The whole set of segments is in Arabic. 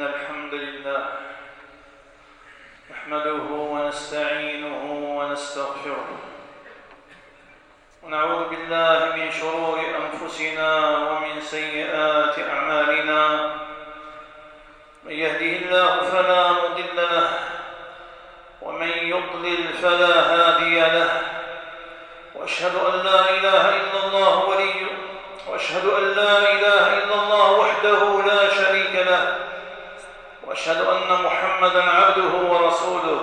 الحمد لله نحمده ونستعينه ونستغفره ونعوذ بالله من شرور أنفسنا ومن سيئات أعمالنا. من يهده الله فلا مضل له ومن يضلل فلا هادي له، وأشهد أن لا إله إلا الله وأشهد أن لا إله إلا الله وحده لا شريك له، وأشهد أن محمدًا عبده ورسوله.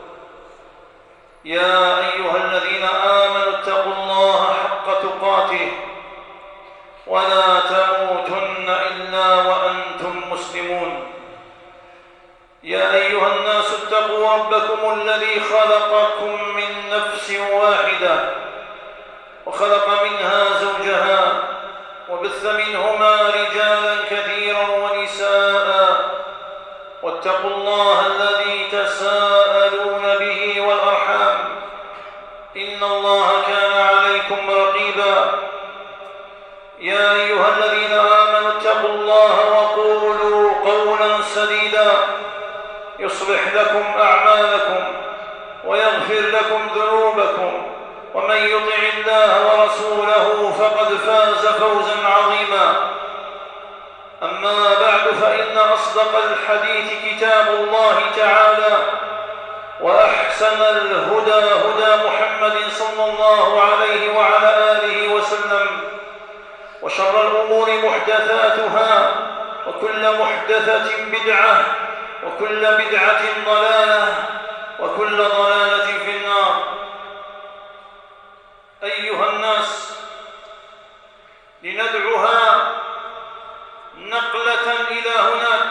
يا أيها الذين آمنوا اتقوا الله حق تقاته ولا تموتن إلا وأنتم مسلمون. يا أيها الناس اتقوا ربكم الذي خلقكم من نفس واحدة وخلق منها زوجها وبث منهما رجالا كثيرا ونساء، واتقوا الله الذي تساءلون به والأرحام إن الله كان عليكم رقيبا. يا أيها الذين آمنوا اتقوا الله وقولوا قولا سديدا يصلح لكم أعمالكم ويغفر لكم ذنوبكم، ومن يطع الله ورسوله فقد فاز فوزا عظيما. أما بعد، فإن أصدق الحديث كتاب الله تعالى، وأحسن الهدى هدى محمد صلى الله عليه وعلى آله وسلم، وشر الأمور محدثاتها، وكل محدثة بدعة، وكل بدعة ضلالة، وكل ضلالة في النار. أيها الناس، لندعوها نقلة إلى هناك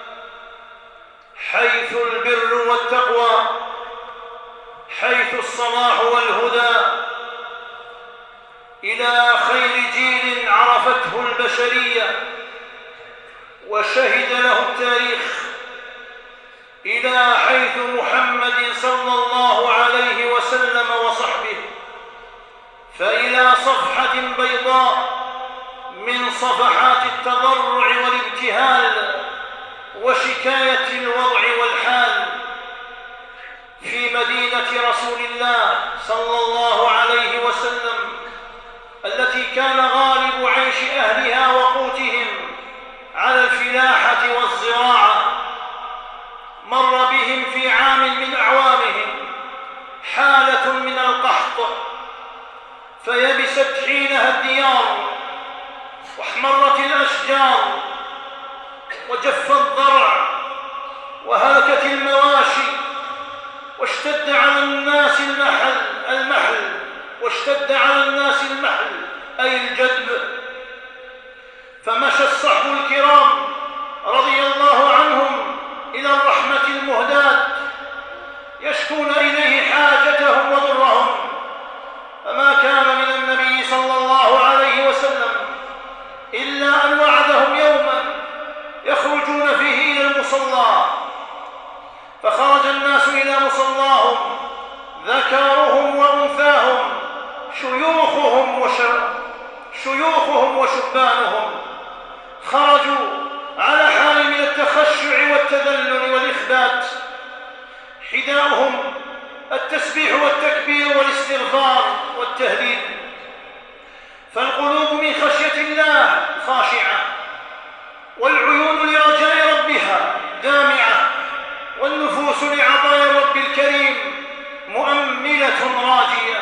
حيث البر والتقوى، حيث الصلاح والهدى، إلى خير جيل عرفته البشرية وشهد له التاريخ، إلى حيث محمد صلى الله عليه وسلم وصحبه، فإلى صفحة بيضاء من صفحات التضرع والابتهال وشكاية الوضع والحال في مدينة رسول الله صلى الله عليه وسلم، التي كان غالب عيش أهلها وقوتهم على الفلاحة والزراعة. مر بهم في عام من أعوامهم حالة من القحط، فيبست حينها الديار، واحمرت الأشجار، وجف الضرع، وهلكت المواشي، واشتد على الناس المحل واشتد على الناس المحل أي الجدب. فمشى الصحب الكرام رضي الله عنهم إلى الرحمة المهداة يشكون إليه حاجتهم وضرهم، فما كان من النبي صلى الله عليه وسلم إلا أن وعدهم يوما يخرجون فيه إلى المصلى، فخرج الناس إلى مصلاهم، ذكرهم وأنثاهم، شيوخهم وشبانهم، خرجوا على حال من التخشع والتذلل والإخبات، حداؤهم التسبيح والتكبير والاستغفار والتهليل، فالقلوب من خشية الله خاشعة، والعيون لرجاء ربها دامعة، والنفوس لعطايا الرب الكريم مؤملة راجية.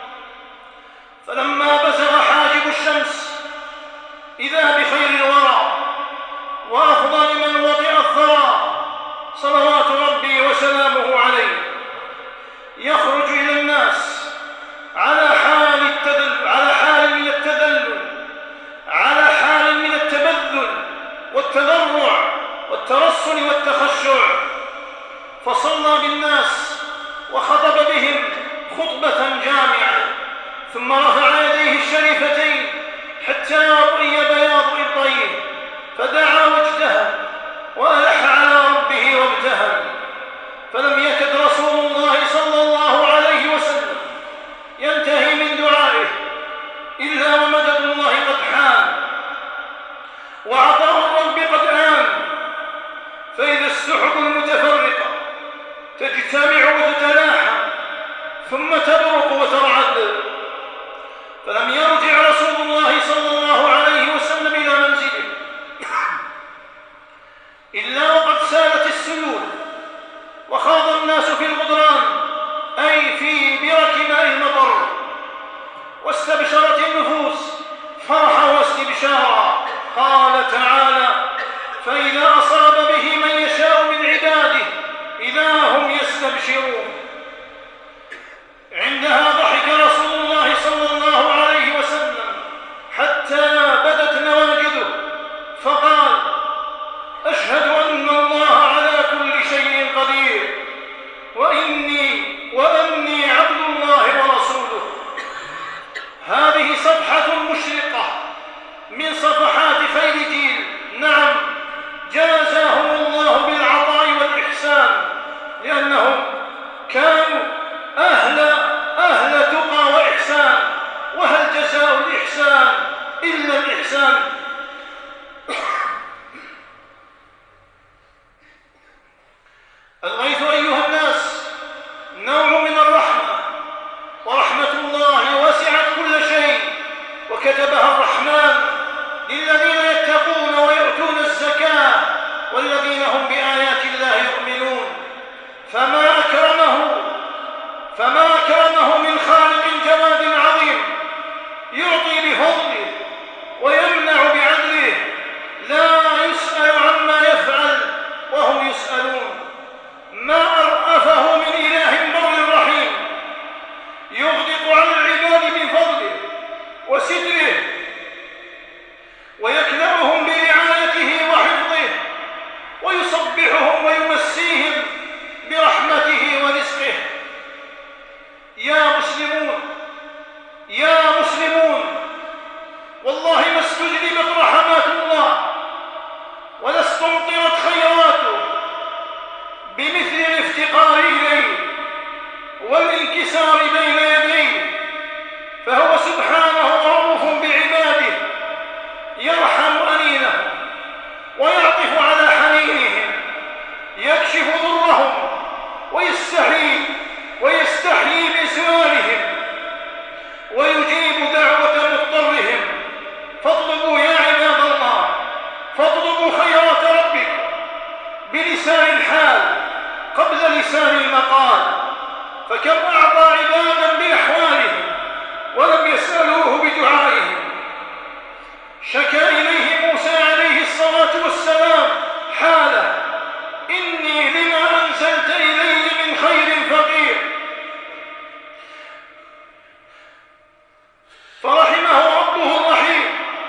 فلما بزغ حاجب الشمس إذا بخير الورى وأفضل من وطئ الثرى صلوات ربي وسلامه عليه يخرج إلى الناس على حال من التذلل، على حال من التبذل والتضرع والترصن والتخشع، فصلى بالناس وخطب بهم خطبة جامعة، ثم رفع يديه الشريفتين حتى رؤي بياض إبطيه، فدعا واجتهد وألح على ربه وابتهل، فلم يكد رسول الله صلى الله عليه وسلم ينتهي من دعائه إلا ومدد الله قد حان وعطاء الرب قد آن، فإذا السحب المتفرقة تجتمع وتتلاحم ثم تبرق وترعد. فلم يرجع رسول الله صلى الله عليه وسلم إلى منزله إلا وقد سالت السيول وخاض الناس في الغدران، أي في برك ماء المطر، واستبشرت النفوس فرحا واستبشارا. قال تعالى: فإذا أصاب به من يشاء من عباده إذا هم يستبشرون. عندها ضحك رسول الله صلى الله عليه وسلم حتى بدت نواجذه فقال: أشهد أن الله على كل شيء قدير وأني عبد الله ورسوله. هذه صفحة مشرقة من صفحات خير جيل، نعم، جازاهم الله بالعطاء والإحسان، لأنهم كانوا أهل تقى وإحسان، وهل جزاء الإحسان إلا الإحسان؟ الغيث أيها الناس نوع من الرحمة، ورحمة الله وسعت كل شيء، وكتبها الرحمن للذين يتقون ويؤتون الزكاة والذين هم بآيات الله يؤمنون. فما أكرمه من خالق جواد عظيم يعطي بفضله ويمنع بعدله، لا يسأل عما يفعل وهم يسألون. ما أرأفه من إله بر رحيم يغدق على العباد بفضله وستره ويكلأهم برعايته وحفظه ويصبحهم ويمسيهم برحمته ورزقه. يا مسلمون، والله ما استجلبت رحمات الله ولا استمطرت خيراته بمثل الافتقار إليه والانكسار بين يديه، فهو سبحانه رؤوف بعباده، يرحم أنينهم ويعطف على حنينهم، يكشف ضرهم ويستحيي بسؤالهم ويجيب دعوة مضطرهم. فاطلبوا يا عباد الله، فاطلبوا خيرات ربكم بلسان الحال قبل لسان المقال، فكم أعطى عبادا بأحوالهم ولم يسألوه بدعائهم. شكا إليه موسى عليه الصلاة والسلام حاله: إني لما أنزلت إلي من خير فقير، فرحمه ربه الرحيم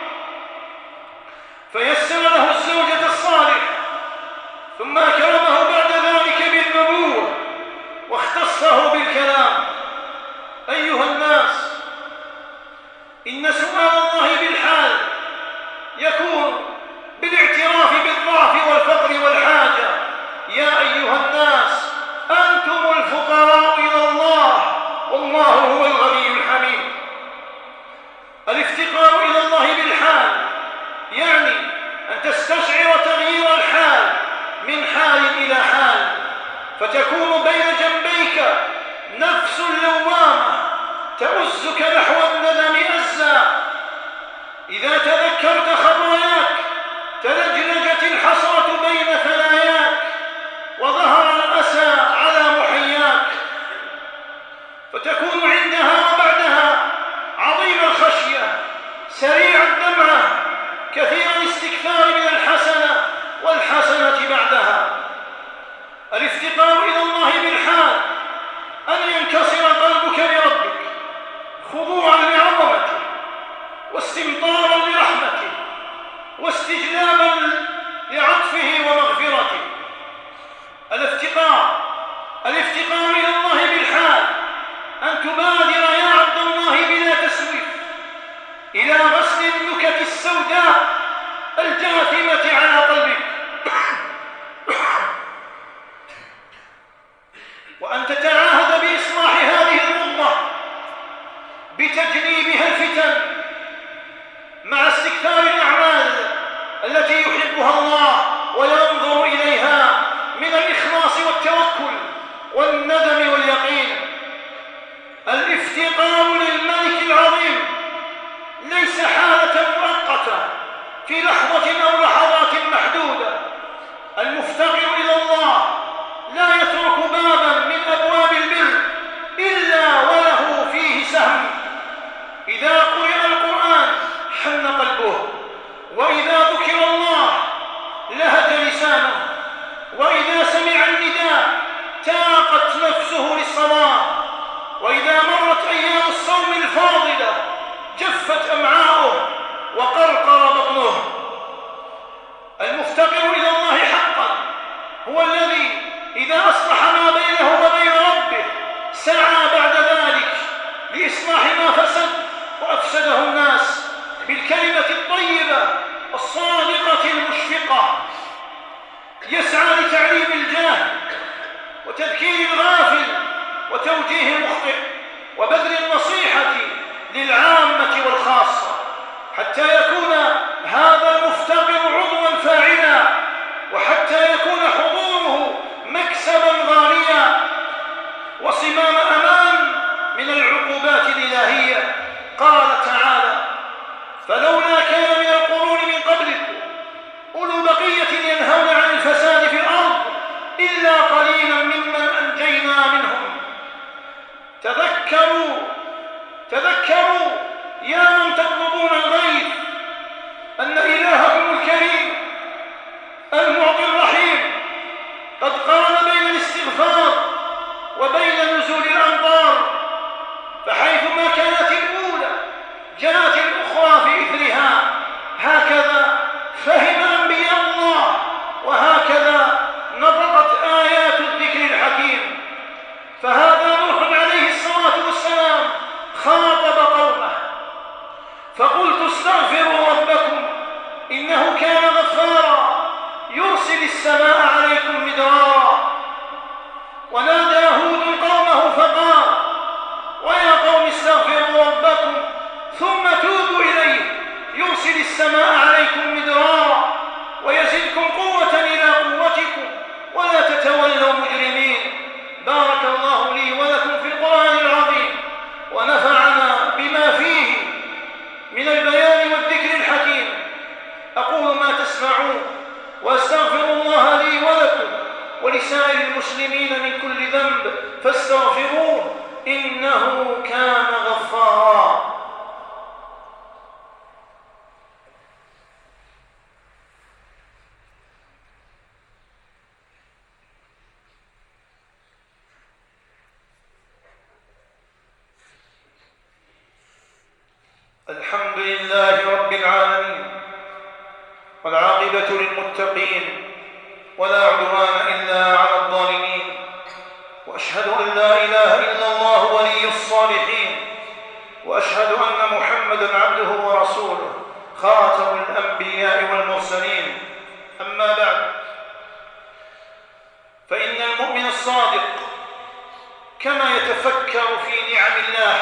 فيسر له الزوجة الصالحة، ثم أكرمه بعد ذلك بالنبوة واختصه بالكلام. أيها الناس، إن سؤال الله بالحال يكون بالاعتراف بالضعف والفقر والحاجة. يا أيها الناس، أنتم الفقراء إلى الله والله هو الغني الحميد. الافتقار إلى الله بالحال يعني أن تستشعر تغيير الحال من حال إلى حال، فتكون بين جنبيك نفس لوامة تؤزك نحو الندم أزا. إذا تذكرت خطاياك تلجلجت الحسرة بين ثناياك وظهر الأسى على محياك، فتكون عندها وبعدها عظيم الخشية، سريع الدمعة، كثير الاستكثار من الحسنة والحسنة بعدها. الافتقار إلى الله بالحال أن ينكسر قلبك لربك خضوعا لعظمته واستمطارا لرحمته واستجلابا لعطفه ومغفرته. الافتقار إلى الله بالحال أن تبادر يا عبد الله بلا تسويف إلى غسل النكت السوداء الجاثمة على قلبك إذا أصلح ما بينه وبين ربه سعى بعد ذلك لإصلاح ما فسد وأفسده الناس بالكلمة الطيبة الصادقة المشفقة، يسعى لتعليم الجاهل وتذكير الغافل وتوجيه المخطئ وبذل النصيحة للعامة والخاصة، حتى يكون هذا المفتقر عضوا فاعلا، وحتى يكون حضوره مكسبا غاليا وصمام أمان من العقوبات الإلهية. قال تعالى: فلولا كان من القرون من قبلكم أولو بقية ينهون عن الفساد في الأرض إلا قليلا ممن أنجينا منهم. تذكروا يا من تطلبون الغيث أن إلهكم الكريم المعطي الرحيم قد قارن بين الاستغفار وبين نزول الأمطار، فحيثما كانت الأولى جاءت الأخرى في إثرها. هكذا فهم أنبياء الله، وهكذا نطقت آيات الذكر الحكيم. فهذا نوح عليه الصلاة والسلام خاطب قومه فقلت: استغفروا ربكم إنه كان غفارا يرسل السماء عليكم مدرارا. ونادى هود قومه فقال: ويا قوم استغفروا ربكم ثم توبوا إليه يرسل السماء عليكم مدرارا ويزدكم قوة إلى قوتكم ولا تتولوا مجرمين. بارك الله لي ولكم في القرآن العظيم، ونفعنا بما فيه من البيان والذكر الحكيم. أقول ما تسمعون وأستغفر الله لي ولكم ولسائر المسلمين من كل ذنب فاستغفروه إنه كان غفارا. الحمد لله رب العالمين، والعاقبة للمتقين، ولا عدوان إلا على الظالمين، وأشهد أن لا إله إلا الله ولي الصالحين، وأشهد أن محمدًا عبده ورسوله خاتم الأنبياء والمرسلين. أما بعد، فإن المؤمن الصادق كما يتفكر في نعم الله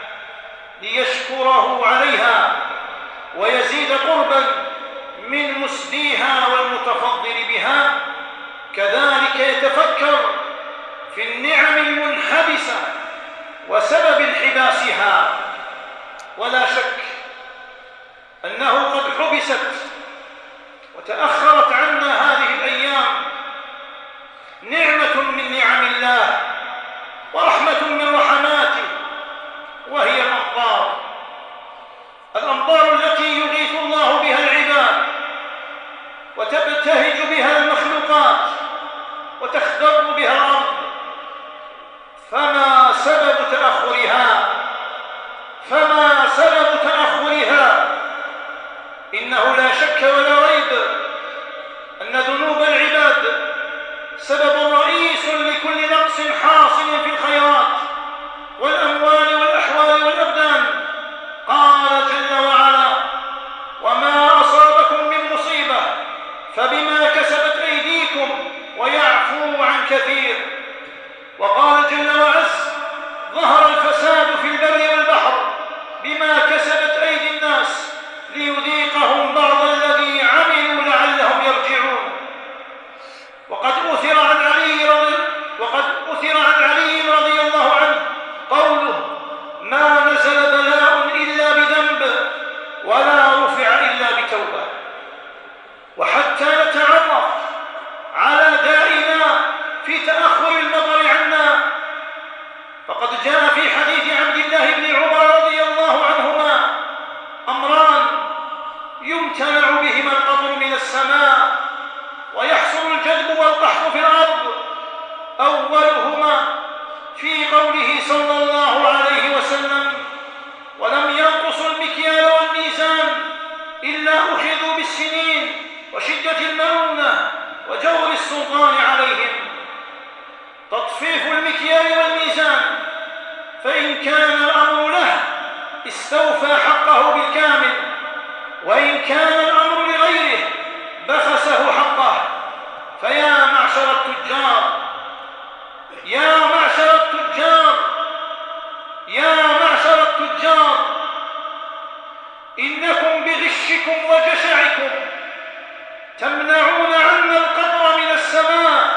ليشكره عليها ويزيد قرباً من مسديها والمتفضل بها، كذلك يتفكر في النعم المنحبسة وسبب انحباسها. ولا شك أنه قد حبست وتأخرت عنا هذه الأيام نعمة من نعم الله ورحمة من رحماته، وهي الأمطار التي يغيث الله بها العباد وتبتهج بها المخلوقات وتخضر بها الأرض. فما سبب تأخرها؟ إنه لا شك ولا ريب أن ذنوب العباد سبب رئيس لكل نقص حاصل في الخيرات والأموال والأحوال والأبدان. قال جل وعلا: وما أصابكم من مصيبة فبما كسبت أيديكم ويعفو عن كثير. وقال جل وعز: ظهر الفساد في البر والبحر بما كسبت أيدي الناس ليذيقهم بعض الذي عملوا لعلهم يرجعون. وقد أثر عن علي رضي الله عنه قوله: ما نزل بلاء إلا بذنب ولا رفع إلا بتوبة. وحتى نتعرف على دائنا في تأخر المطر عنا، فقد جاء في حديث عبد الله بن عمر رضي الله عنهما أمران يمتنع بهما القطر من السماء ويحصل الجذب والقحط في الأرض. أولهما في قوله صلى الله عليه وسلم: ولم ينقصوا المكيال والميزان إلا أخذوا بالسنين وشدة المؤونة وجور السلطان عليهم. المكيال والميزان، فإن كان الأمر له استوفى حقه بالكامل، وإن كان الأمر لغيره بخسه حقه. فيا معشر التجار، يا معشر التجار، يا معشر التجار، إنكم بغشكم وجشعكم تمنعون عنا القطر من السماء،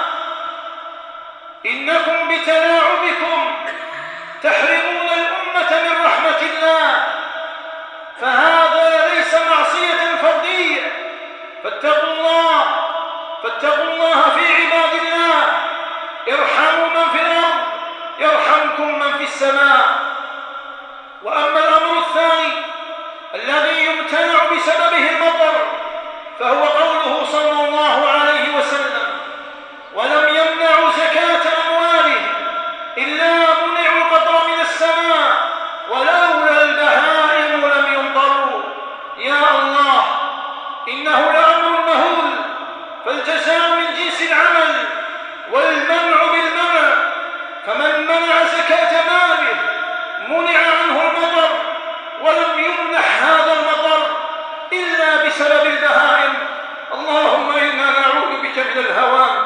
إنكم بتلاعبكم تحرمون الأمة من رحمة الله، فهذا ليس معصية فردية. فاتقوا الله، فاتقوا الله في عباد الله، ارحموا من في الأرض يرحمكم من في السماء. وأما الأمر الثاني الذي يمتنع بسببه المطر، فهو قوله صلى الله عليه وسلم: ولم يمنعوا زكاة أموالهم إلا منعوا القطر من السماء ولولا البهائم لم يمطروا. يا الله، إنه لأمر مهول، فالجزاء من جنس العمل والمنع بالمنع، فمن منع زكاة ماله منع عنه المطر، ولم يمنح هذا المطر إلا بسبب البهائم. اللهم إنا نعوذ بك من الهوان.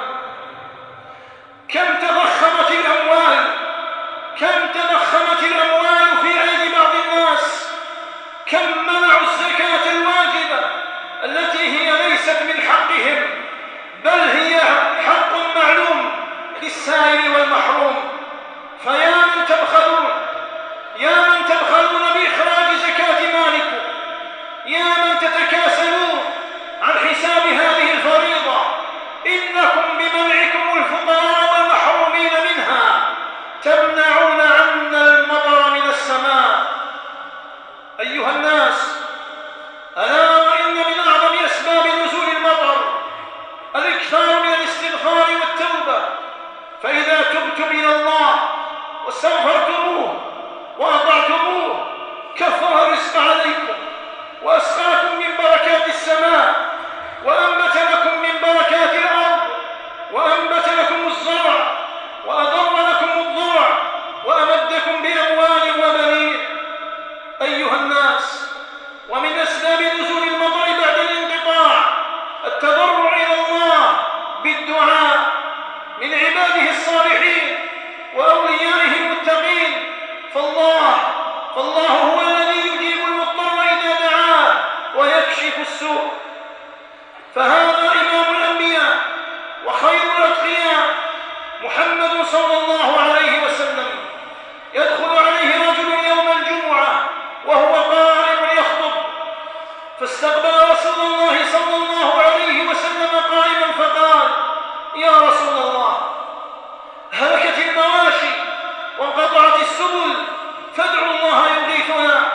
كم تضخمت الأموال، كم تضخمت الأموال في أيدي بعض الناس، كم منعوا الزكاة الواجبة التي هي ليست من حقهم، بل هي حق معلوم للسائل والمحروم. فيا من تبخلون، يا من تبخلون بإخراج زكاة مالكم، يا من تتكاسلون عن حساب هذه الفريضة، إنكم بمنعكم الفقراء والمحرومين منها تمنعون عنا المطر من السماء. أيها الناس، ألا وإن من أعظم أسباب نزول المطر الإكثار من الاستغفار والتوبة، فإذا تبتم إلى الله واستغفرتموه وأطعتموه كثر الرزق عليكم وأسقاكم من بركات السماء، وأنبت لكم من بركات الأرض، وأنبت لكم الزرع، وأضر لكم الضرع، وأمدكم بأموال وبنين. أيها الناس، ومن أسباب نزول المطر بعد الانقطاع التضرع إلى الله بالدعاء من عباده الصالحين وأوليائه المتقين، فالله هو الذي يجيب المضطر إذا دعاه ويكشف السوء. فهذا إمام الأنبياء وخير الأتقياء محمد صلى الله عليه وسلم، يدخل عليه رجل يوم الجمعة وهو قائم يخطب، فاستقبل رسول الله صلى الله عليه وسلم قائما فقال: يا رسول الله، هلكت المواشي وانقطعت السبل، فادعوا الله يغيثنا.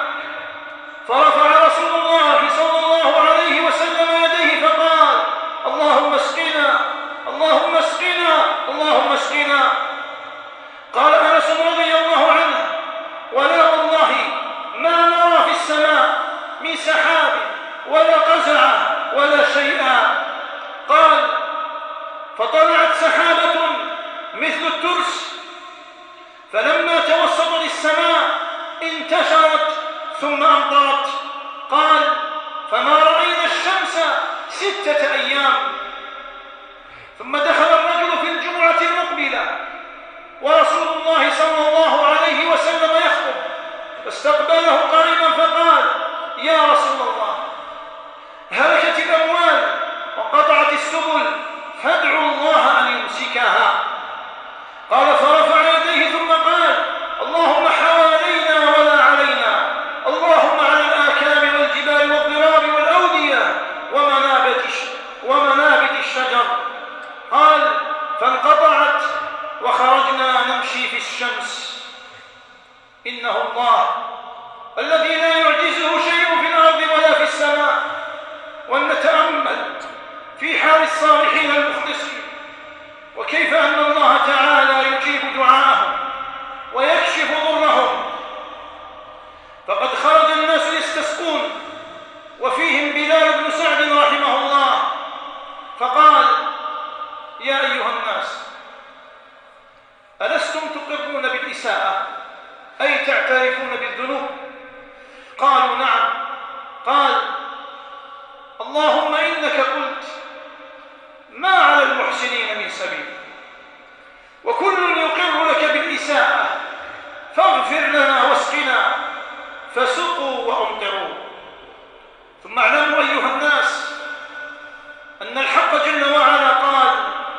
فرفع رسول الله صلى الله عليه وسلم يديه فقال: اللهم اسقنا، اللهم اسقنا، اللهم اسقنا. قال أنس رضي الله عنه: ولا والله ما نرى في السماء من سحاب ولا قزعة ولا شيئا. قال: فطلعت سحابة مثل الترس، فلما توسطت السماء انتشرت ثم أمطرت. قال: فما رأينا الشمس 6 أيام. ثم دخل الرجل في الجمعة المقبلة ورسول الله صلى الله عليه وسلم يخطب، فاستقبله قائما فقال: يا رسول الله، هلكت الأموال وانقطعت السبل، فادعوا الله أن يمسكها. قال: فرفع يديه ثم قال: اللهم حوالينا ولا علينا، اللهم على الآكام والجبال والضراب والأودية ومنابت الشجر. قال: فانقطعت وخرجنا نمشي في الشمس. إنه الله الذي لا يعجزه شيء في الأرض ولا في السماء. ولنتأمل في حال الصالحين المخلصين، وكيف أن الله تعالى يجيب دعاءهم ويكشف ضرهم. فقد خرج الناس يستسقون، وفيهم بلال بن سعد رحمه الله، فقال: يا أيها الناس، ألستم تقرون بالإساءة أي تعترفون بالذنوب؟ قالوا نعم. قال اللهم إنك قلت ما على المحسنين من سبيل وكل يقر لك بالإساءة فاغفر لنا واسقنا فسقوا وأمطروا. ثم اعلموا أيها الناس أن الحق جل وعلا قال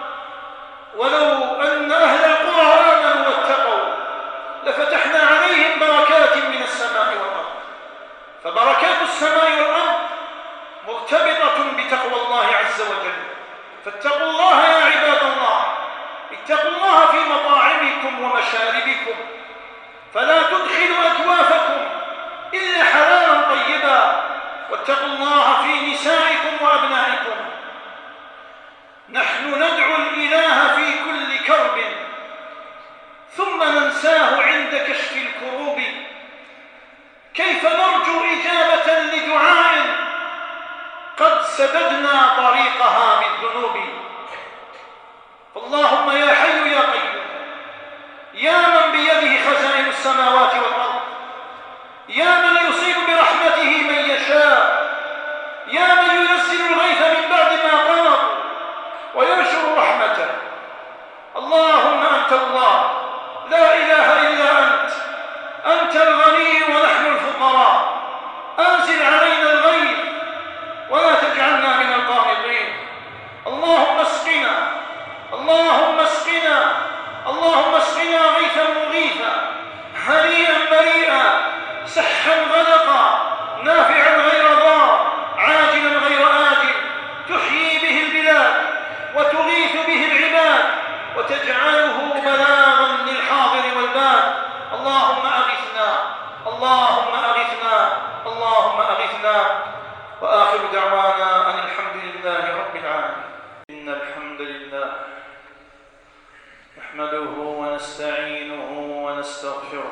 ولو أن أهل القرى آمنوا واتقوا لفتحنا عليهم بركات من السماء والأرض. فبركات السماء والأرض مرتبطة بتقوى الله عز وجل. فاتقوا الله يا عباد الله، اتقوا الله في مطاعمكم ومشاربكم، فلا تدخلوا أكوافكم إلا حلالا طيبا، واتقوا الله في نسائكم وأبنائكم. نحن ندعو الإله في كل كرب ثم ننساه عند كشف الكروب. كيف نرجو إجابة لدعاء قد سددنا طريقها بالذنوب؟ اللهم يا حي يا قيوم، يا من بيده خزائن السماوات والأرض، يا من يصيب برحمته من يشاء، يا من ينزل الغيث من بعد ما قنط وينشر رحمته. اللهم أنت الله لا إله إلا أنت، أنت الغني ونحن الفقراء، أنزل علينا الغيث ولا تجعلنا من القانطين. اللهم اسقنا، اللهم اسقنا، اللهم اسقنا غيثا مغيثا هنيئا مريئا سحا غدقا نافعا غير ضار عاجلا غير آجل، تحيي به البلاد وتغيث به العباد وتجعله بلاغا للحاضر والباد. اللهم أغثنا، اللهم أغثنا، اللهم أغثنا. وآخر دعوانا أن الحمد لله رب العالمين. إن الحمد لله نحمده ونستعينه ونستغفره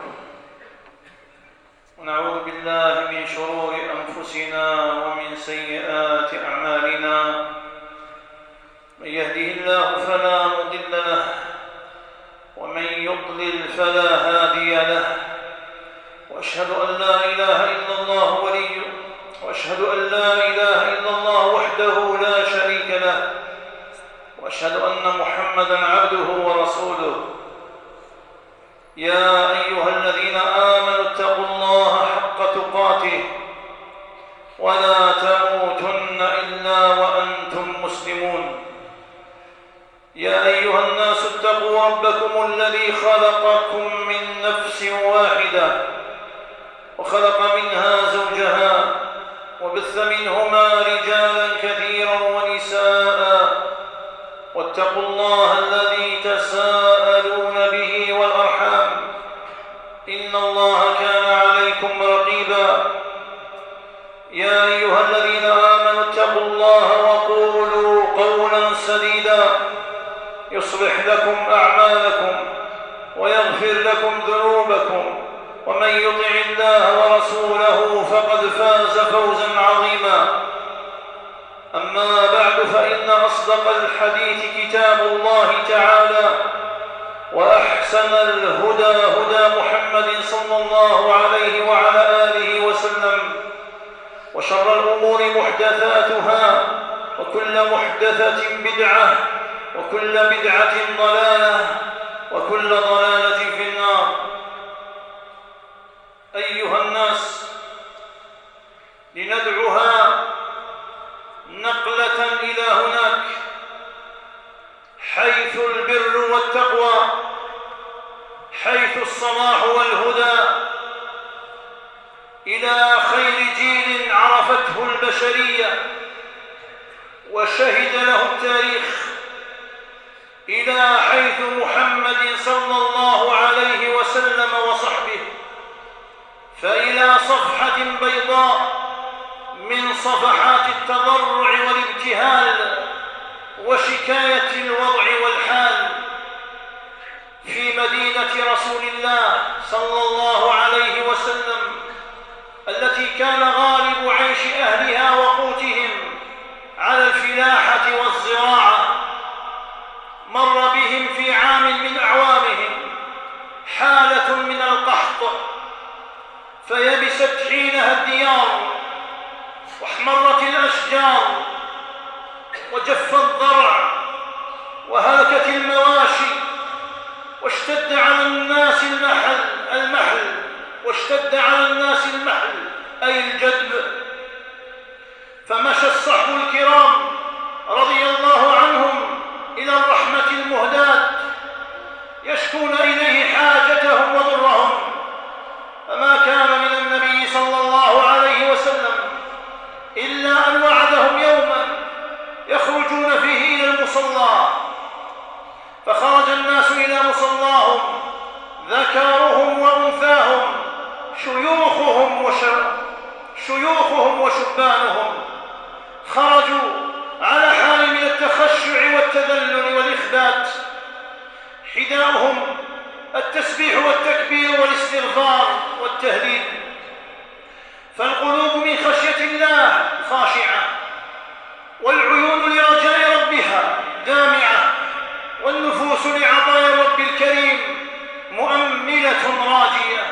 ونعوذ بالله من شرور أنفسنا ومن سيئات أعمالنا. من يهده الله فلا مضل له ومن يضلل فلا هادي له. وأشهد أن لا إله إلا الله وأشهد أن لا إله إلا الله وحده لا شريك له، وأشهد أن محمدًا عبده ورسوله. يا أيها الذين آمنوا اتقوا الله حق تقاته ولا تموتن إلا وأنتم مسلمون. يا أيها الناس اتقوا ربكم الذي خلقكم من نفس واحدة وخلق منها زوجها وبث منهما رجالا كثيرا ونساء. واتقوا الله الذي تساءلون به والأرحام إن الله كان عليكم رقيبا. يا أيها الذين آمنوا اتقوا الله وقولوا قولا سديدا يصلح لكم أعمالكم ويغفر لكم ذنوبكم، ومن يطع الله ورسوله فقد فاز فوزا عظيما. أما بعد، فإن أصدق الحديث كتاب الله تعالى، وأحسن الهدى هدى محمد صلى الله عليه وعلى آله وسلم، وشر الأمور محدثاتها، وكل محدثة بدعة، وكل بدعة ضلالة، وكل ضلالة في النار. أيها الناس، لندعوها نقلة إلى هناك حيث البر والتقوى، حيث الصلاح والهدى، إلى خير جيل عرفته البشرية وشهد له التاريخ، إلى حيث محمد صلى الله عليه وسلم وصحبه، فإلى صفحة بيضاء من صفحات التضرع والابتهال وشكاية الوضع والحال في مدينة رسول الله صلى الله عليه وسلم، التي كان غالب عيش أهلها وقوتهم على الفلاحة والزراعة. مر بهم في عام من أعوامهم حالة من القحط، فيبست حينها الديار، واحمرت الأشجار، وجف الضرع، وهلكت المواشي، واشتد على الناس المحل أي الجدب. فمشى الصحب الكرام رضي الله عنهم إلى الرحمة المهداة يشكون إليه حاجتهم وضرهم، فما كان من النبي صلى الله عليه وسلم إلا أن وعدهم يوما يخرجون فيه إلى المصلى، فخرج الناس إلى مصلاهم ذكرهم وأنثاهم، شيوخهم وشبانهم، خرجوا على حال من التخشع والتذلل والإخبات، حداؤهم التسبيح والتكبير والاستغفار والتهليل، فالقلوب من خشية الله خاشعة، والعيون لرجاء ربها دامعة، والنفوس لعطايا الرب الكريم مؤملة راجية.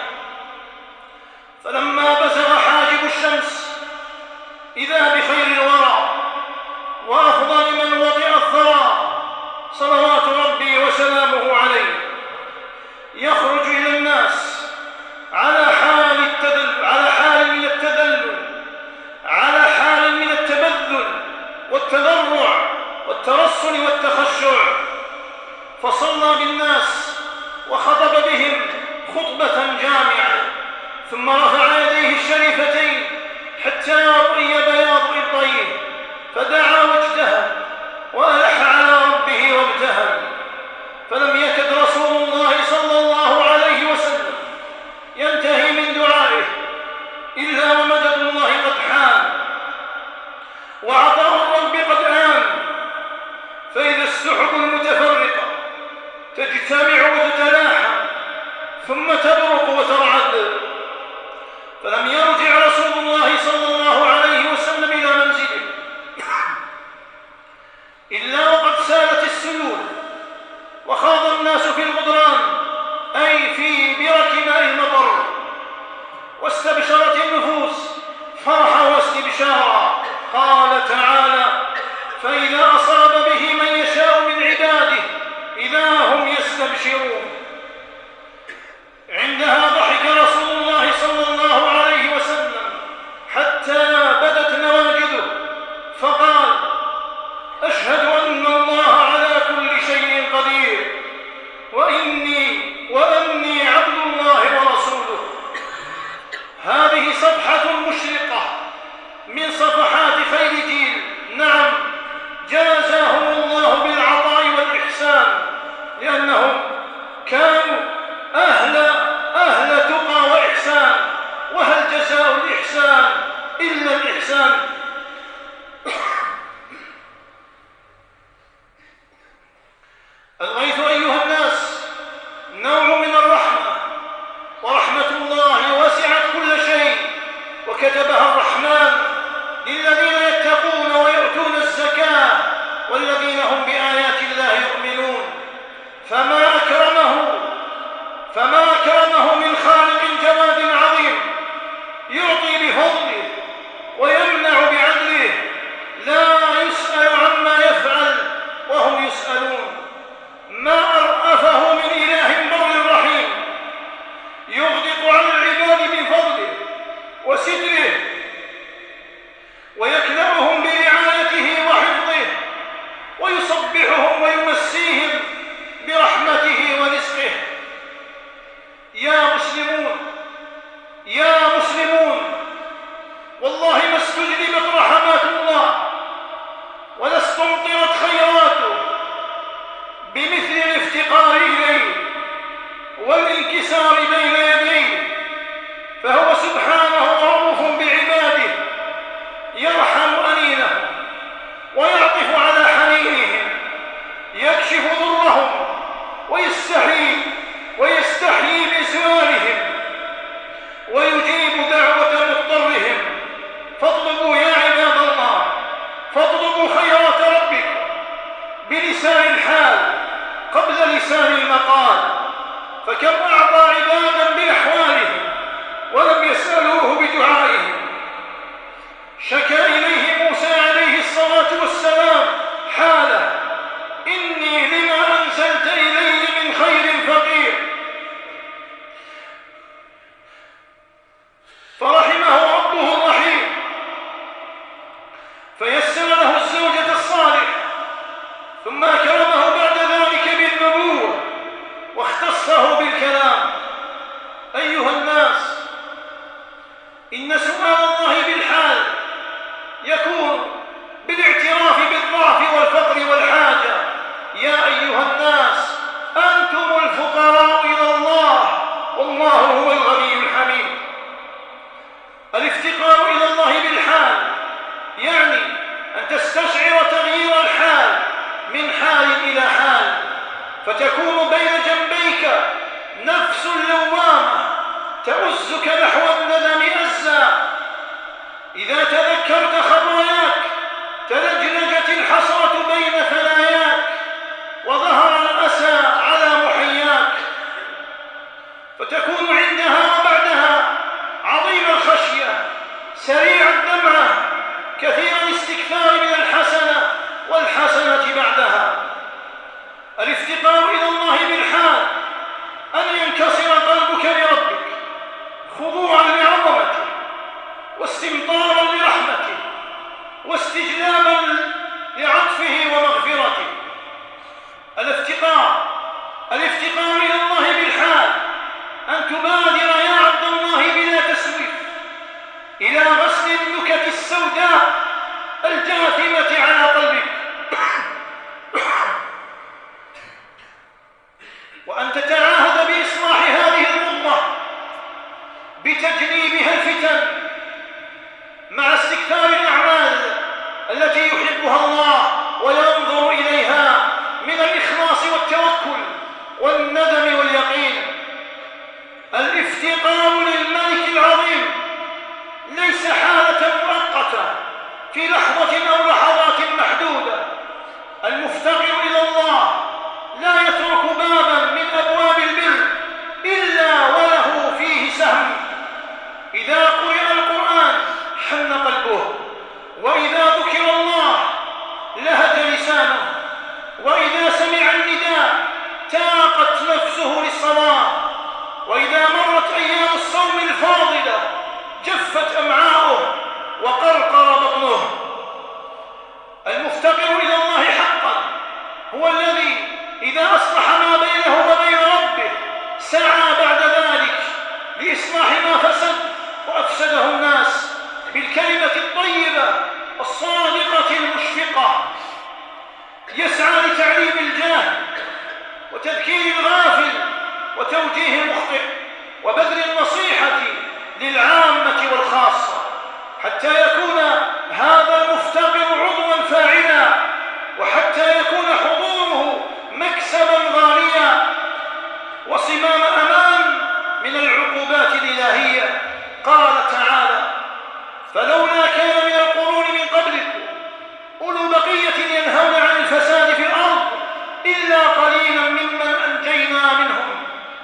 فلما بزغ حاجب الشمس إذا بخير الورى وأفضل من وطئ الثرى صلوات ربي وسلامه عليه يخرج إلى الناس على حال من التذلل، على حال من التبذل والتضرع والترصن والتخشع، فصلى بالناس وخطب بهم خطبة جامعة، ثم رفع يديه الشريفتين حتى رؤي بياض إبطيه، فدعا واجتهد وألح على ربه وابتهل، فلم يكد رسول الله صلى الله عليه وسلم ينتهي من دعائه إلا ومدد الله قد حان وعطاء الرب قد آن، فإذا السحب المتفرقة تجتمع وتتلاحم ثم تبرق وترعد، فلم يرجع رسول الله صلى الله عليه وسلم إلى منزله إلا وقد سالت السيول وخاض الناس في الغدران أي في برك ماء المطر، واستبشرت النفوس فرحا واستبشارا. قال تعالى: فإذا أصاب به من يشاء من عباده إذا هم يستبشرون. عندها ضحك رسول الله صلى الله عليه وسلم حتى بدت نواجذه، فقال: أشهد أن الله على كل شيء قدير، وأني عبد الله ورسوله. هذه صفحة مشرقة من صفحات خير جيل، نعم، جازاهم الله بالعطاء والإحسان، لأنهم كانوا أهل تقى وإحسان، وهل جزاء الإحسان إلا الإحسان؟ الغيث أيها الناس نوع من الرحمة، ورحمة الله وسعت كل شيء، وكتبها الرحمن للذين يتقون ويؤتون الزكاة والذين هم بآيات الله يؤمنون. فما أكرمه من خالق جواد عظيم يعطي بفضله ويمنع بعدله، لا يسأل عما يفعل وهم يسألون. ما أرأفه من إله بر رحيم يغدق على العباد بفضله وستره، ويكلأهم برعايته وحفظه، ويصبحهم ويمسيهم برحمته ورزقه. يا مسلمون، والله ما استجلبت رحمات الله ولا استمطرت خيراته بمثل الافتقار إليه والانكسار بين يديه، فهو سبحانه رؤوف بعباده، يرحم أنينهم ويعطف على حنينهم، يكشف ضرهم ويستحيي بسؤالهم، ويجيب دعوة مضطرهم. فاطلبوا يا عباد الله، فاطلبوا خيرات ربكم بلسان الحال قبل لسان المقال، فكم أعطى أنتم الفقراء إلى الله والله هو الغني الحميد. الافتقار إلى الله بالحال يعني أن تستشعر تغيير الحال من حال إلى حال، فتكون بين جنبيك نفس لوامة تؤزك نحو الندم أزا. إذا تذكرت خطاياك تلجلجت الحسرة بين ثناياك وظهر الأسى على محياك، فتكون عندها وبعدها عظيم الخشية سريع الدمعة كثير الاستكثار من الحسنة والحسنة بعدها. الافتقار إلى الله بالحال أن ينكسر قلبك لربك خضوعا لعظمته واستمطارا لرحمته واستجلابا لعطفه ومغفرته. الافتقار إلى الله بالحال أن تبادر يا عبد الله بلا تسويف إلى غسل النكت السوداء الجاثمة على قلبك، وأن تتعاهد بإصلاح هذه الغضة بتجنيبها الفتن مع استكثار الأعمال التي يحبها الله وينظر إليها من الإخلاص والتوكل والندم واليقين. الافتقار للملك العظيم ليس حالة مؤقتة في لحظة أو لحظات محدودة. المفتقر إلى الله لا يترك بابا من أبواب البر إلا وله فيه سهم. إذا قرئ القرآن حن قلبه، وإذا ذكر الله لهج لسانه، وإذا سمع النداء تاقت نفسه للصلاة، وإذا مرت أيام الصوم الفاضلة جفت أمعاؤه وقرقر بطنه. المفتقر إلى الله حقا هو الذي إذا أصلح ما بينه وبين ربه سعى بعد ذلك لإصلاح ما فسد وأفسده الناس بالكلمة الطيبة الصادقة المشفقة، يسعى لتعليم الجاهل وتذكير الغافل وتوجيه المخطئ وبذل النصيحة للعامة والخاصة، حتى يكون هذا المفتقر عضوا فاعلا، وحتى يكون حضوره مكسبا غاليا وصمام أمان من العقوبات الإلهية. قال تعالى: فلولا كان من القرون من قبلكم أولو بقية ينهون عن الفساد في الأرض إلا قليلا ممن أنجينا منهم.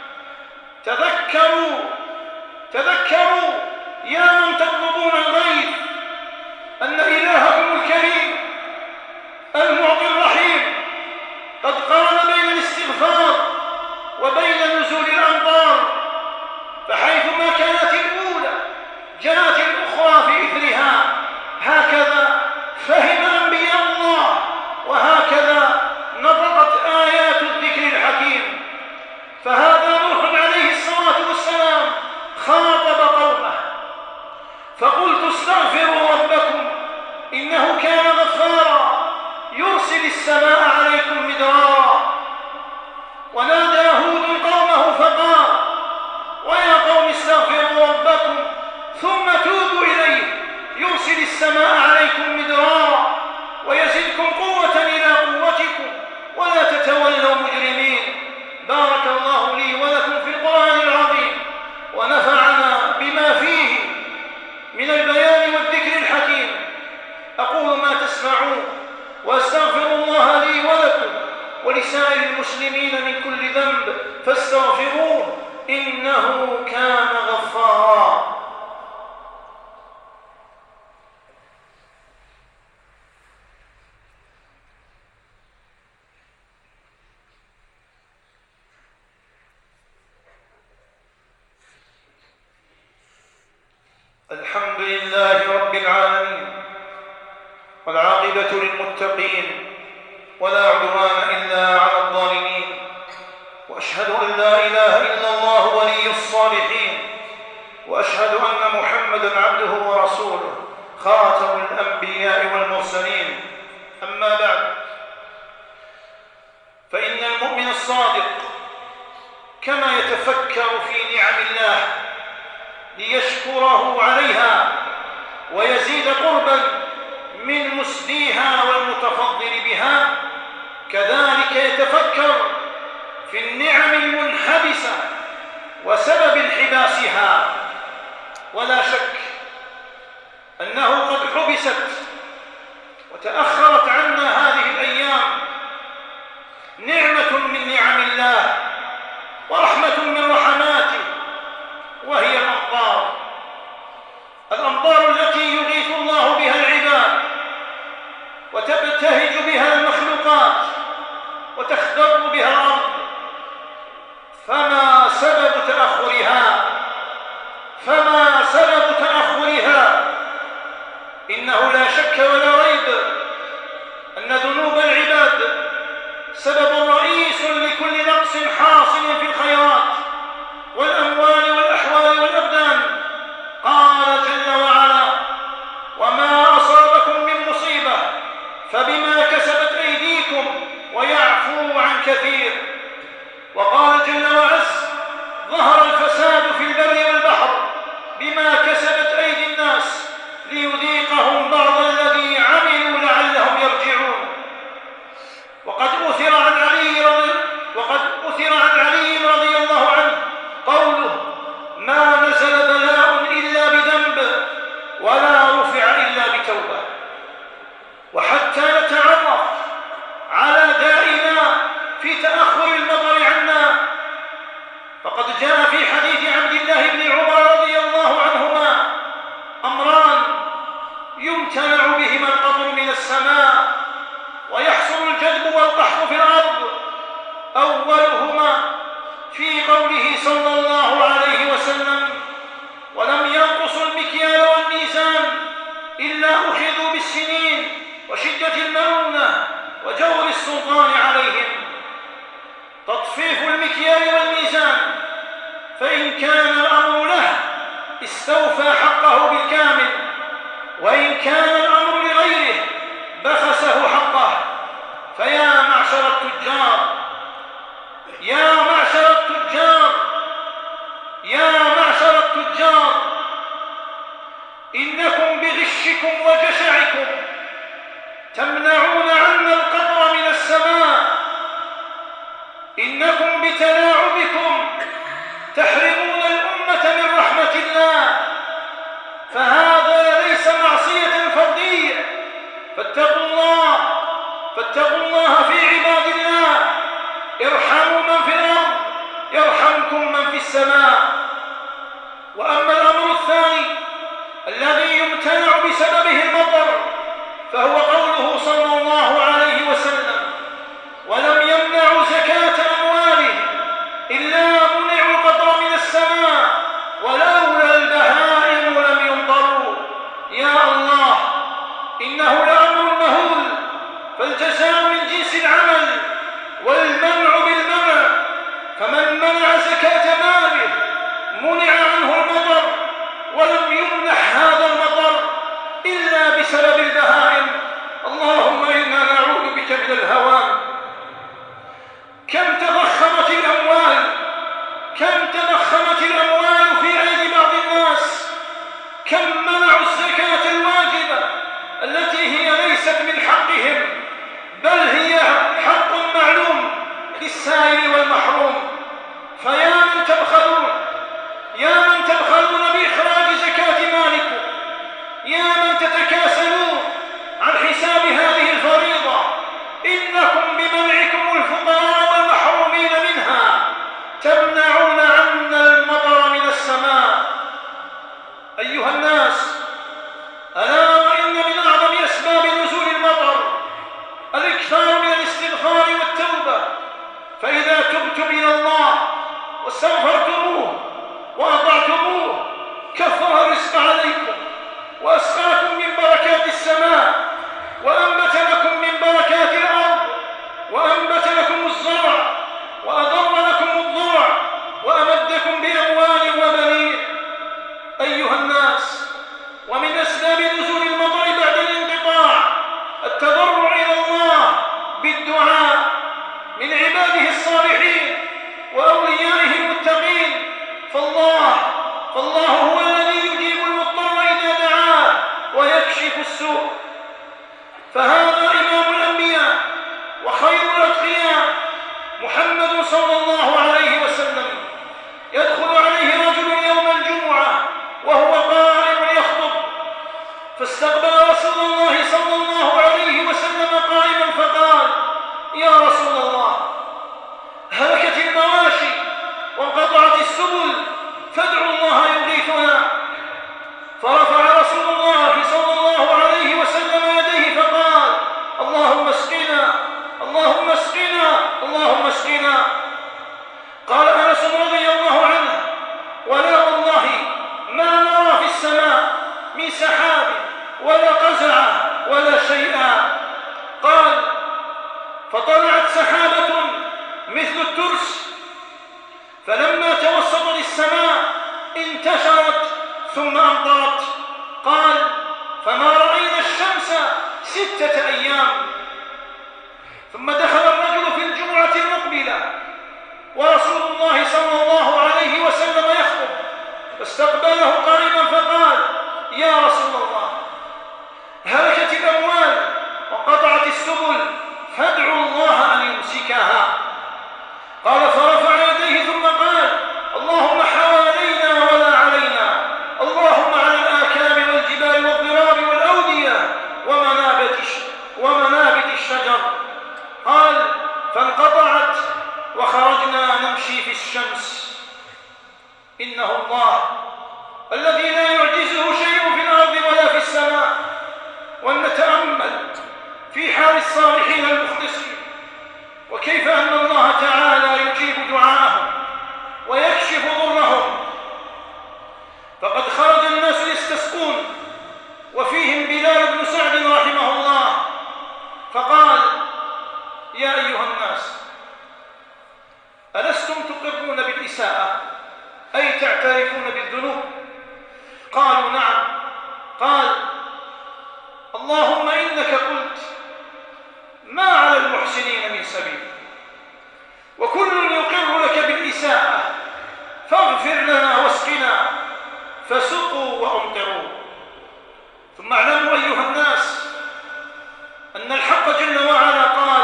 تذكروا يا من تطلبون الغيث أن إلهكم الكريم المعطي الرحيم قد قارن بين الاستغفار وبين نزول الأمطار، فحيثما كانت الأولى جاءت الأخرى في إثرها. هكذا فهم أنبياء الله، وهكذا نطقت آيات الذكر الحكيم. فهذا نوح عليه الصلاة والسلام خاطب قومه فقلت: استغفروا ربكم إنه كان غفارا يرسل السماء عليكم مدرارا. ونادى هود قومه فقال: ويا قوم استغفروا ربكم ثم توبوا إليه يرسل السماء عليكم مدرارا ويزدكم قوة إلى قوتكم ولا تتولوا مجرمين. بارك الله لي ولكم في القرآن العظيم، ونفعنا بما فيه من البيان والذكر الحكيم. أقول ما تسمعون وأستغفر الله لي ولكم ولسائر المسلمين من كل ذنب فاستغفروه إنه كان غفارا. الحمد لله رب العالمين، والعاقبة للمتقين، ولا عدوان إلا على الظالمين، وأشهد أن لا إله إلا الله ولي الصالحين، وأشهد أن محمدًا عبده ورسوله خاتم الأنبياء والمرسلين. أما بعد، فإن المؤمن الصادق كما يتفكر في نعم الله ليشكره عليها ويزيد قربا من مسديها والمتفضل بها، كذلك يتفكر في النعم المنحبسة وسبب انحباسها. ولا شك أنه قد حبست وتأخرت عنا هذه الأيام نعمة من نعم الله ورحمة من رحماته، وهي الأمطار التي يغيث الله بها العباد وتبتهج بها المخلوقات وتخضر بها الأرض. فما سبب تأخرها؟ إنه لا شك ولا ريب أن ذنوب العباد سبب رئيس لكل نقص حاصل في الخيرات والأموال والأحوال والأبدان. قال جل وعلا: وما أصابكم من مصيبة فبما كسبت أيديكم ويعفو عن كثير. وقال جل وعز: ظهر الفساد في البر والبحر بما كسبت أيدي الناس ليذيقهم بعض الذي عملوا لعلهم يرجعون. وقد أثر عن علي رضي الله عنه قوله: ما نزل بلاء إلا بذنب ولا رفع إلا بتوبة. وحتى نتعرف على دائنا في تأخر المطر عنا، فقد جاء في حديث عبد الله بن عمر رضي الله عنهما أمران يمتنع بهما القطر من السماء ويحصل الجذب والقحط في الأرض. أولهما في قوله صلى الله عليه وسلم: ولم ينقصوا المكيال والميزان إلا أخذوا بالسنين وشدة المؤونة وجور السلطان عليهم. تطفيف المكيال والميزان، فإن كان الأمر له استوفى حقه بالكامل، وإن كان الأمر لغيره بخسه حقه. فيا معشر التجار، إنكم بغشكم وجشعكم تمنعون عنا القطر من السماء، إنكم بتلاعبكم تحرمون الأمة من رحمة الله، فهذا ليس معصية فردية. فاتقوا الله في عباد الله، ارحموا من في الأرض يرحمكم من في السماء. وأما الأمر الثاني الذي يمتنع بسببه المطر، فهو قوله صلى الله عليه وسلم: ولم يمنعوا زكاة أموالهم إلا منعوا القطر من السماء ولولا البهائم لم يمطروا. يا الله، إنه لأمر مهول، فالجزاء من جنس العمل والمنع بالمنع. فمن منع زكاة ماله منع عنه المطر، ولم يمنح هذا المطر إلا بسبب البهائم. اللهم إنا نعوذ بك من الهوان. كم تضخمت الأموال في أيدي بعض الناس، كم منعوا الزكاة الواجبة التي هي ليست من حقهم، بل هي حق معلوم للسائل والمحروم. فيا من تبخلون بإخراج زكاة مالكم، يا من تتكاسلون عن حساب هذه الفريضة، إنكم بمنعكم الفقراء والمحرومين منها تمنعون عنا المطر من السماء. أيها الناس، ألا وإن من أعظم أسباب نزول المطر الإكثار من الاستغفار والتوبة، فإذا تبتم إلى الله واستغفرتموه وأطعتموه كثر الرزق عليكم وأسقاكم من بركات السماء، وأنبت لكم من بركات الأرض، وأنبت لكم الزرع، وأضر لكم الضرع، وأمدكم بأموال وبنين. أيها الناس، ومن أسباب نزول المطر بعد الانقطاع التضرع إلى الله بالدعاء من عباده الصالحين وأوليائه فالله هو الذي يجيب المضطر إذا دعاه ويكشف السوء. فهذا إمام الأنبياء وخير الأتقياء محمد صلى الله عليه وسلم. يدخل عليه رجل يوم الجمعة وهو قائم يخطب، فاستقبل رسول الله صلى الله عليه وسلم قائما فقال: يا رسول الله، هلكت المواشي وانقطعت السبل، فادعوا الله يغيثنا. فرفع رسول الله صلى الله عليه وسلم يديه فقال: اللهم اسقنا، اللهم اسقنا، اللهم اسقنا. قال أنس رضي الله عنه: ولا والله ما نرى في السماء من سحاب ولا قزعة ولا شيئا. قال: فطلعت سحابة مثل الترس، فلما توسطت السماء انتشرت ثم أمطرت. قال: فما رأينا الشمس 6 أيام. ثم دخل الرجل في الجمعة المقبلة ورسول الله صلى الله عليه وسلم يخطب، فاستقبله قائما فقال: يا رسول الله، هلكت الأموال وانقطعت السبل، فادعوا الله أن يمسكها. قال: فرفع يديه ثم قال: اللهم حوالينا ولا علينا، اللهم على الآكام والجبال والضراب والأودية ومنابت الشجر. قال: فانقطعت وخرجنا نمشي في الشمس. إنه الله الذي لا يعجزه شيء في الأرض ولا في السماء. ولنتأمل في حال الصالحين المخلصين، وكيف أن الله تعالى يجيب دعاءهم ويكشف ضرهم. فقد خرج الناس يستسقون، وفيهم بلال بن سعد رحمه الله، فقال: يا أيها الناس، ألستم تقرون بالإساءة، أي تعترفون بالذنوب؟ قالوا: نعم. قال: اللهم إنك قلت: ما على المحسنين من سبيل، وكل يقر لك بالإساءة، فاغفر لنا واسقنا، فسقوا وأمطروا. ثم اعلموا أيها الناس أن الحق جل وعلا قال: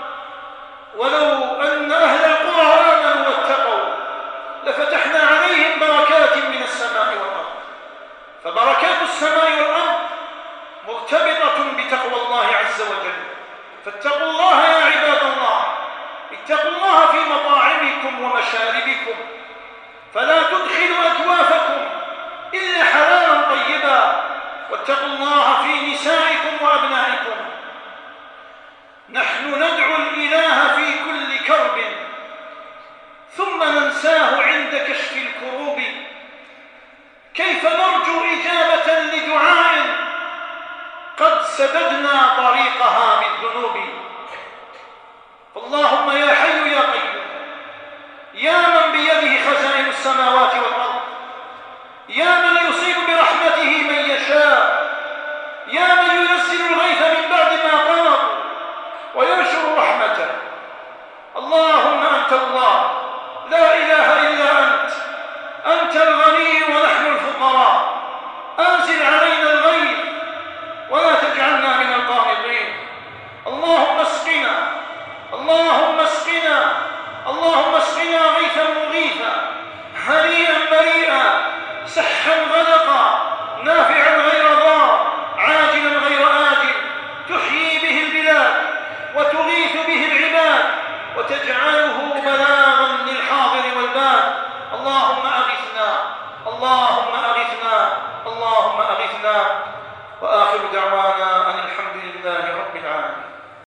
ولو أن أهل القرى آمنوا واتقوا لفتحنا عليهم بركات من السماء والأرض. فبركات السماء والأرض مرتبطة بتقوى الله عز وجل. فاتقوا الله يا عباد الله، اتقوا الله في مطاعمكم ومشاربكم، فلا تدخلوا أجوافكم إلا حلالا طيبا. واتقوا الله في نسائكم وأبنائكم. نحن ندعو الإله في كل كرب، ثم ننساه عند كشف الكروب. كيف نرجو إجابة لدعاء قد سددنا طريقها بالذنوب؟ اللهم يا حي يا قيوم، يا من بيده خزائن السماوات والأرض، يا من يصيب برحمته من يشاء، يا من ينزل الغيث من بعد ما قنطوا وينشر رحمته. اللهم أنت الله، لا إله إلا أنت، أنت الغني ونحن الفقراء. أنزل علينا الغيث ولا تجعلنا من القانطين. اللهم اسقنا، اللهم اسقنا، اللهم اسقنا غيثا مغيثا، هنيئا مريئا، سحا غدقا، نافعا غير ضار، عاجلا غير آجل، تحيي به البلاد وتغيث به العباد، وتجعله بلاغا للحاضر والباد. اللهم أغثنا، اللهم أغثنا، اللهم أغثنا. وآخر دعوانا أن الحمد لله